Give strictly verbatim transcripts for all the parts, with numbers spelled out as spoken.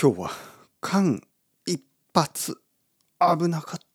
今日は間一髪危なかった。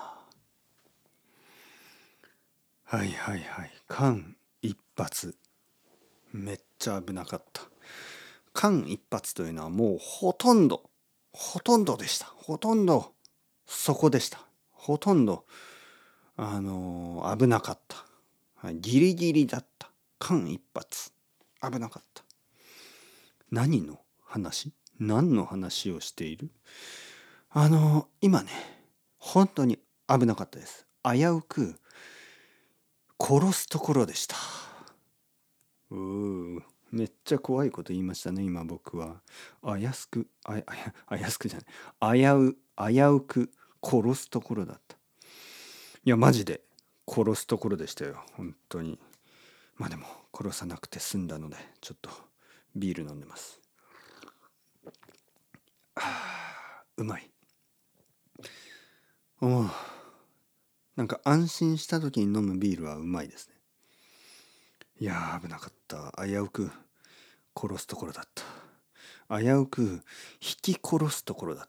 はいはいはい。間一髪めっちゃ危なかった。間一髪というのはもうほとんどほとんどでした。ほとんどそこでした。ほとんどあのー危なかった。はい、ギリギリだった。間一髪危なかった。何の話？何の話をしている？あの今ね、本当に危なかったです。危うく殺すところでした。うーめっちゃ怖いこと言いましたね、今僕は。あやすく、あや、あや、あやすくじゃない。危う、危うく殺すところだった。いや、マジで殺すところでしたよ、本当に。まあでも、殺さなくて済んだので、ちょっとビール飲んでます。うまい。おうなんか安心した時に飲むビールはうまいですね。いやー危なかった。危うく殺すところだった。危うく引き殺すところだった。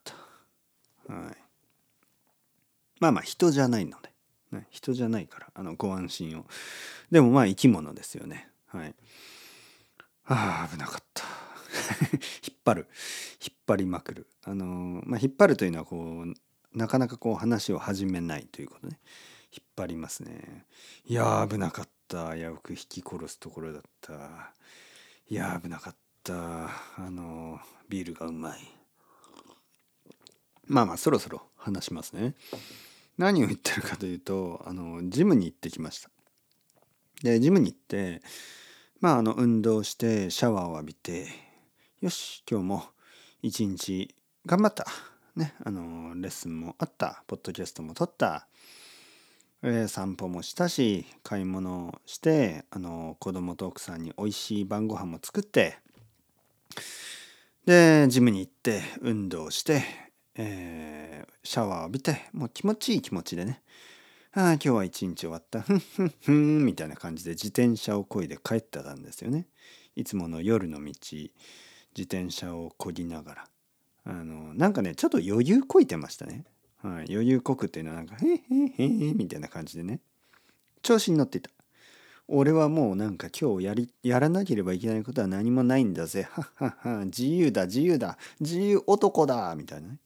はい。まあまあ人じゃないので、ね、人じゃないからあのご安心を。でもまあ生き物ですよね。はい。ああ危なかった。引っ張る引っ張りまくる。あのーまあ引っ張るというのはこうなかなかこう話を始めないということね。引っ張りますね。いやー危なかった。危うく引き殺すところだった。いやー危なかった。あのービールがうまい。まあまあそろそろ話しますね。何を言ってるかというと、あのジムに行ってきました。でジムに行ってまああの運動してシャワーを浴びて、よし今日も一日頑張ったね、あのレッスンもあった、ポッドキャストも撮った、えー散歩もしたし、買い物をして、あの子供と奥さんに美味しい晩ご飯も作って、でジムに行って運動して、えーシャワーを浴びて、もう気持ちいい気持ちでね、ああ今日は一日終わった、ふんふんふんみたいな感じで自転車を漕いで帰ってたんですよね。いつもの夜の道、自転車を漕ぎながら、あのなんかねちょっと余裕こいてましたね。はい、余裕こくっていうのはなんかへへへへみたいな感じでね、調子に乗っていた。俺はもうなんか今日やりやらなければいけないことは何もないんだぜ、はっはっは、自由だ自由だ自由男だみたいなね、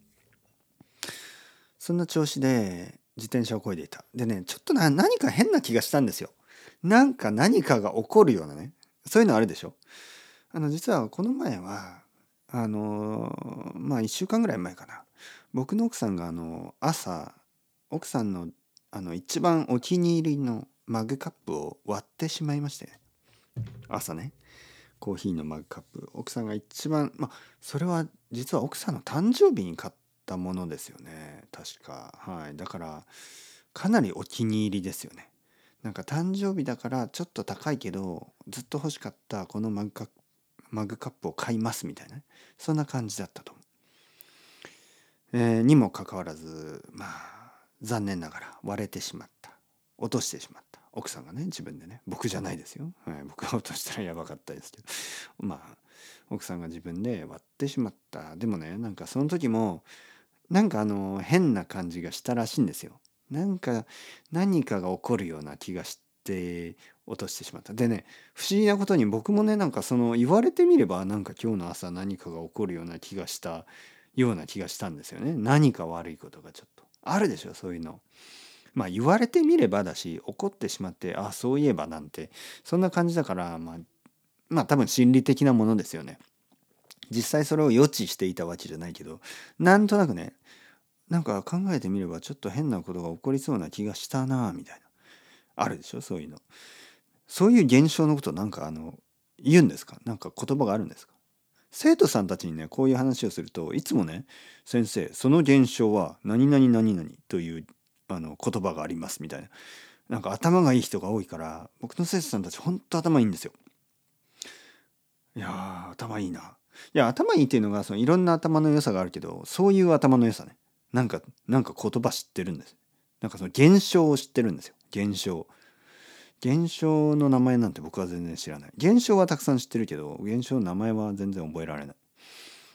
そんな調子で自転車を漕いでいた。でね、ちょっとな何か変な気がしたんですよ。なんか何かが起こるようなね、そういうのあるでしょ。あの実はこの前はあのまあいっしゅうかんぐらい前かな、僕の奥さんがあの朝奥さんのあの一番お気に入りのマグカップを割ってしまいまして、朝ね、コーヒーのマグカップ、奥さんが一番、まあそれは実は奥さんの誕生日に買ったものですよね、確か。はい、だからかなりお気に入りですよね。なんか誕生日だからちょっと高いけどずっと欲しかったこのマグカップマグカップを買いますみたいな、ね、そんな感じだったと思う。えーにもかかわらず、まあ残念ながら割れてしまった、落としてしまった、奥さんがね、自分でね、僕じゃないですよ、はい、僕が落としたらやばかったですけど、まあ奥さんが自分で割ってしまった。でもね、なんかその時もなんかあの変な感じがしたらしいんですよ。なんか何かが起こるような気がして落としてしまった。でね、不思議なことに僕もね、なんかその言われてみればなんか今日の朝何かが起こるような気がしたような気がしたんですよね。何か悪いことがちょっとあるでしょ、そういうの。まあ言われてみればだし、怒ってしまって、あ、そういえばなんて、そんな感じだから、まあ、まあ多分心理的なものですよね。実際それを予知していたわけじゃないけど、なんとなくね、なんか考えてみればちょっと変なことが起こりそうな気がしたなみたいな。あるでしょ、そういうの。そういう現象のことなんかあの言うんですか？なんか言葉があるんですか？生徒さんたちにねこういう話をするといつもね、先生その現象は何々何々というあの言葉がありますみたいな。なんか頭がいい人が多いから僕の生徒さんたちほんと頭いいんですよ。いやー頭いいな。いや頭いいっていうのがそのいろんな頭の良さがあるけど、そういう頭の良さね。なんかなんか言葉知ってるんです。なんかその現象を知ってるんですよ。現象。現象の名前なんて僕は全然知らない。現象はたくさん知ってるけど、現象の名前は全然覚えられない。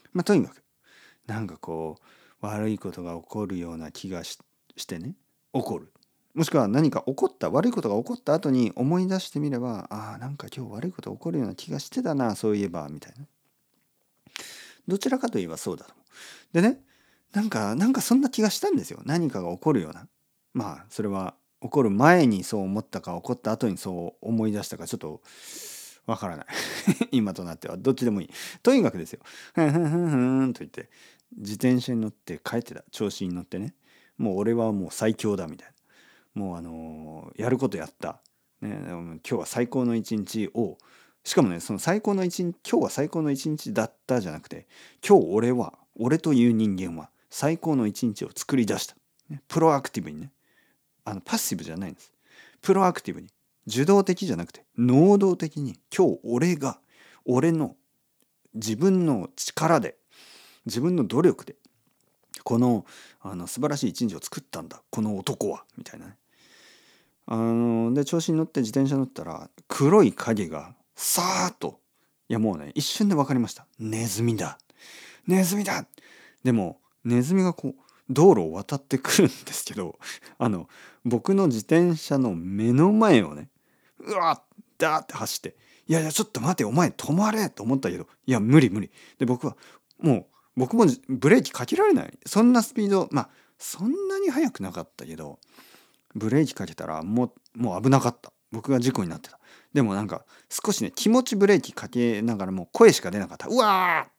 まあとにかくなんかこう悪いことが起こるような気がし、してね、怒る。もしくは何か起こった悪いことが起こった後に思い出してみれば、ああなんか今日悪いこと起こるような気がしてたな、そういえばみたいな。どちらかといえばそうだと思う。でね、なんかなんかそんな気がしたんですよ。何かが起こるような。まあそれは起こる前にそう思ったか起こった後にそう思い出したかちょっとわからない今となってはどっちでもいい。とにかくですよ。ふんふんふんふんと言って自転車に乗って帰ってた。調子に乗ってね。もう俺はもう最強だみたいな。もうあのーやることやった。ね、今日は最高の一日を、しかもね、その最高の一日、今日は最高の一日だったじゃなくて、今日俺は、俺という人間は最高の一日を作り出した。ね、プロアクティブにね。あの、パッシブじゃないんです。プロアクティブに。受動的じゃなくて、能動的に、今日俺が、俺の自分の力で、自分の努力で、この、あの素晴らしい一日を作ったんだ、この男は、みたいなね。あので調子に乗って自転車乗ったら黒い影がさーっと、いやもうね一瞬で分かりました。ネズミだ、ネズミだ。でもネズミがこう道路を渡ってくるんですけど、あの僕の自転車の目の前をね、うわっダーって走って、いやいやちょっと待てお前止まれと思ったけど、いや無理無理で、僕はもう僕もブレーキかけられない、そんなスピード、まあそんなに速くなかったけど、ブレーキかけたらもうもう危なかった。僕が事故になってた。でもなんか少しね気持ちブレーキかけながらも声しか出なかった。うわー、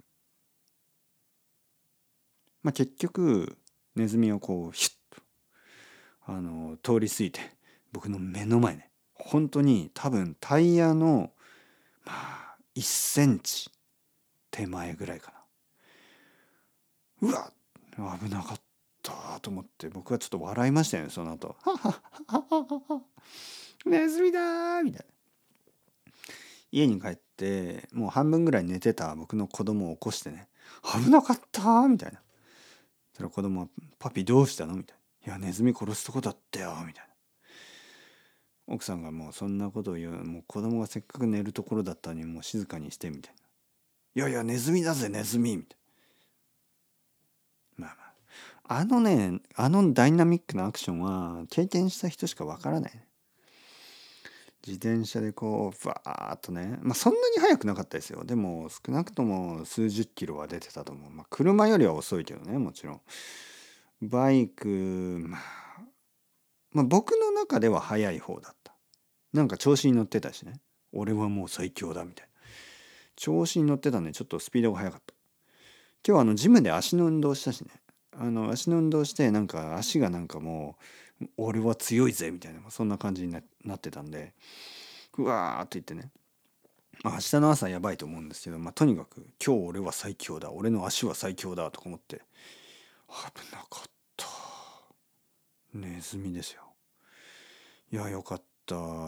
まあ、結局ネズミをこうヒュッとあの通り過ぎて僕の目の前ね、本当に多分タイヤのまあいっセンチ手前ぐらいかな。うわ危なかったと思って僕はちょっと笑いましたよね、その後。はははははネズミだーみたいな。家に帰ってもう半分ぐらい寝てた僕の子供を起こしてね、危なかったみたいな。それ子供はパピどうしたのみたいな。いやネズミ殺すとこだったよみたいな。奥さんがもうそんなことを言う、もう子供がせっかく寝るところだったのにもう静かにしてみたいな。いやいやネズミだぜネズミみたいな。まあまああのね、あのダイナミックなアクションは経験した人しかわからないね。自転車でこうバーッとね、まあそんなに速くなかったですよ。でも少なくとも数十キロは出てたと思う。まあ車よりは遅いけどね、もちろん。バイク、まあ、まあ僕の中では速い方だった。なんか調子に乗ってたしね。俺はもう最強だみたいな。調子に乗ってたんでちょっとスピードが速かった。今日はあのジムで足の運動したしね。あの足の運動してなんか足がなんかもう俺は強いぜみたいな、そんな感じにななってたんで、うわーっと言ってね、まあ、明日の朝やばいと思うんですけど、まあ、とにかく今日俺は最強だ、俺の足は最強だとか思って、危なかった。ネズミですよ。いやよかった。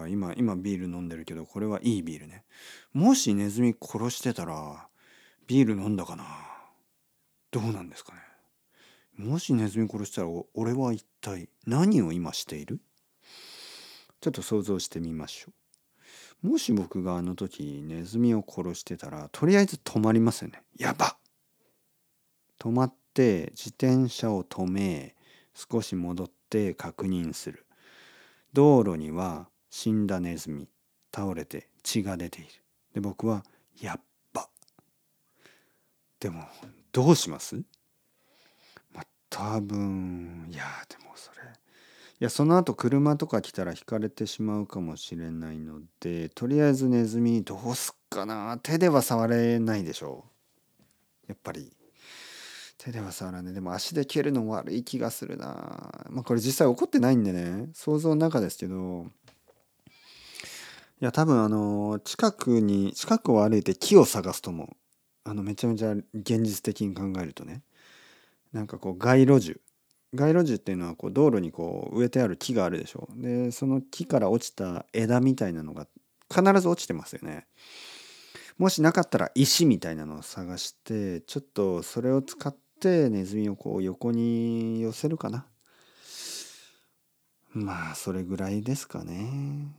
今今ビール飲んでるけどこれはいいビールね。もしネズミ殺してたらビール飲んだかな。どうなんですかね。もしネズミ殺したら俺は一体何を今している？ちょっと想像してみましょう。もし僕があの時ネズミを殺してたらとりあえず止まりますよね。やばっ。止まって自転車を止め、少し戻って確認する。道路には死んだネズミ、倒れて血が出ている。で僕はやっば。でもどうします？まあ多分いやでもそれいやその後車とか来たらひかれてしまうかもしれないので、とりあえずネズミどうすっかな。手では触れないでしょう。やっぱり手では触らない。でも足で蹴るの悪い気がするな。まあこれ実際起こってないんでね、想像の中ですけど、いや多分あの近くに近くを歩いて木を探すと思う。あのめちゃめちゃ現実的に考えるとね、なんかこう街路樹、街路樹っていうのはこう道路にこう植えてある木があるでしょ。でその木から落ちた枝みたいなのが必ず落ちてますよね。もしなかったら石みたいなのを探して、ちょっとそれを使ってネズミをこう横に寄せるかな。まあそれぐらいですかね。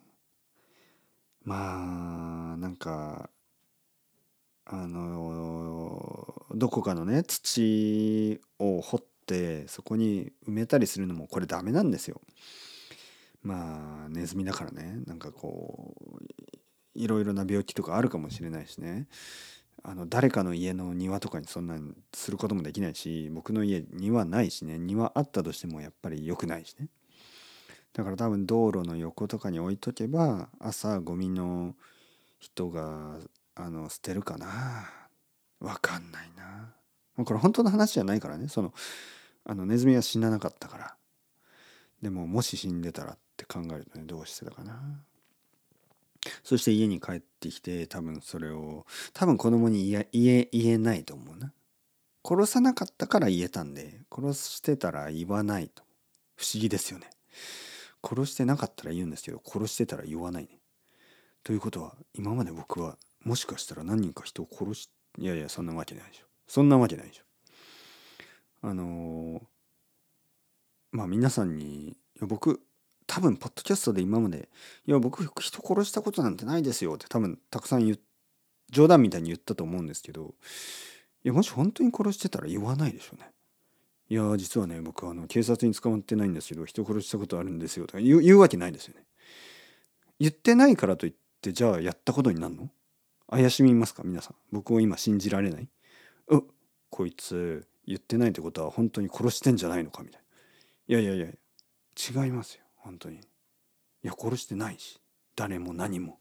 まあなんかあのどこかのね土を掘ってそこに埋めたりするのもこれダメなんですよ。まあネズミだからね、なんかこういろいろな病気とかあるかもしれないしね。あの誰かの家の庭とかにそんなんすることもできないし、僕の家庭ないしね、庭あったとしてもやっぱり良くないしね。だから多分道路の横とかに置いとけば朝ゴミの人があの捨てるかな。わかんないな。もうこれ本当の話じゃないからね。そのあのネズミは死ななかったから。でももし死んでたらって考えるとね、どうしてたかな。そして家に帰ってきて多分それを多分子供に言え言え言えないと思うな。殺さなかったから言えたんで、殺してたら言わないと。不思議ですよね。殺してなかったら言うんですけど、殺してたら言わないね。ということは今まで僕はもしかしたら何人か人を殺し、いやいやそんなわけないでしょ。そんなわけないでしょ。あのーまあ皆さんに、いや僕多分ポッドキャストで今まで「いや僕人殺したことなんてないですよ」って多分たくさん言っ冗談みたいに言ったと思うんですけど、いやもし本当に殺してたら言わないでしょうね。いや実はね僕はあの警察に捕まってないんですけど人殺したことあるんですよとか言う、言うわけないですよね。言ってないからといってじゃあやったことになるの？怪しみますか皆さん。僕を今信じられない？うこいつ言ってないってことは本当に殺してんじゃないのかみたいな。いやいやいや違いますよ本当に。いや殺してないし誰も何も。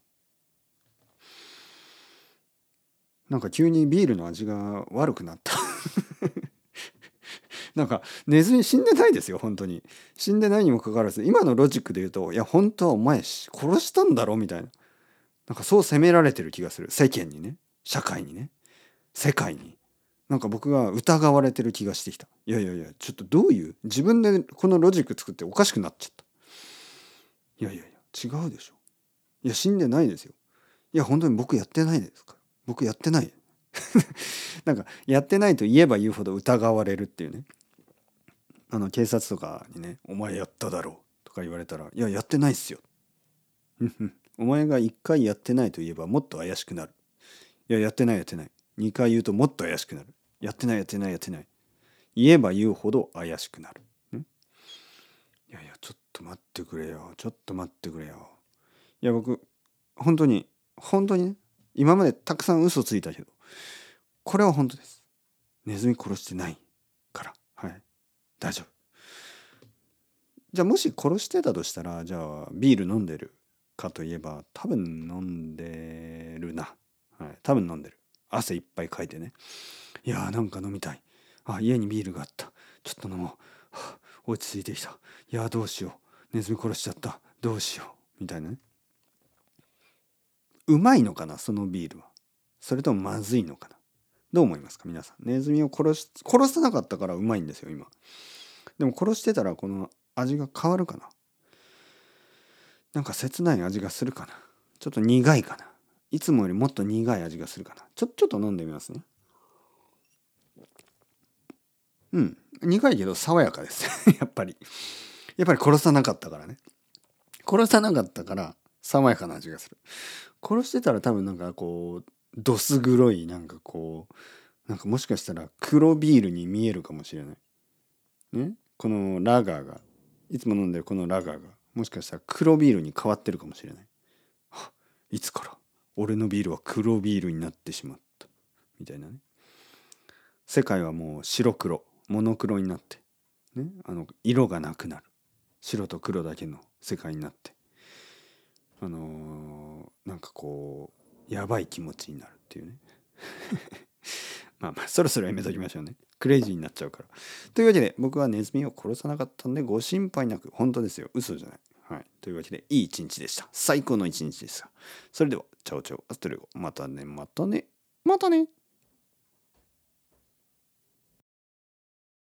なんか急にビールの味が悪くなったなんかネズミ死んでないですよ本当に。死んでないにもかかわらず今のロジックで言うと、いや本当はお前殺したんだろみたいな、なんかそう責められてる気がする。世間にね、社会にね、世界に。なんか僕が疑われてる気がしてきた。いやいやいやちょっとどういう自分でこのロジック作っておかしくなっちゃった。いやいやいや違うでしょ。いや死んでないですよ。いや本当に僕やってないですから。僕やってないなんかやってないと言えば言うほど疑われるっていうね。あの警察とかにね「お前やっただろう」とか言われたら「いややってないっすよ」お前がいっかいやってないと言えばもっと怪しくなる。いややってないやってない。にかい言うともっと怪しくなる。やってないやってないやってない。言えば言うほど怪しくなる。んいやいやちょっと待ってくれよ。ちょっと待ってくれよ。いや僕本当に本当にね今までたくさん嘘ついたけどこれは本当です。ネズミ殺してないからはい大丈夫。じゃあもし殺してたとしたらじゃあビール飲んでるかといえば多分飲んでるな。はい、多分飲んでる。汗いっぱいかいてね。いやーなんか飲みたい。あ家にビールがあった。ちょっと飲もう。はあ、落ち着いてきた。いやーどうしよう。ネズミ殺しちゃった。どうしよう。みたいなね。うまいのかなそのビールは。それともまずいのかな。どう思いますか皆さん。ネズミを殺し殺さなかったからうまいんですよ今。でも殺してたらこの味が変わるかな。なんか切ない味がするかな。ちょっと苦いかな。いつもよりもっと苦い味がするかな。ちょ、ちょっと飲んでみますね。うん。苦いけど爽やかですやっぱり。やっぱり殺さなかったからね。殺さなかったから爽やかな味がする。殺してたら多分なんかこう、どす黒いなんかこう、なんかもしかしたら黒ビールに見えるかもしれない。ね。このラガーが、いつも飲んでるこのラガーが、もしかしたら黒ビールに変わってるかもしれない。いつから俺のビールは黒ビールになってしまったみたいなね。世界はもう白黒モノクロになって、ね、あの色がなくなる白と黒だけの世界になって、あのー、なんかこうやばい気持ちになるっていうねまあまあそろそろやめときましょうね。クレイジーになっちゃうから。というわけで僕はネズミを殺さなかったんでご心配なく。本当ですよ嘘じゃない。はい、というわけでいい一日でした。最高の一日でした。それではチャオチャオアストレゴまたねまたねまたね。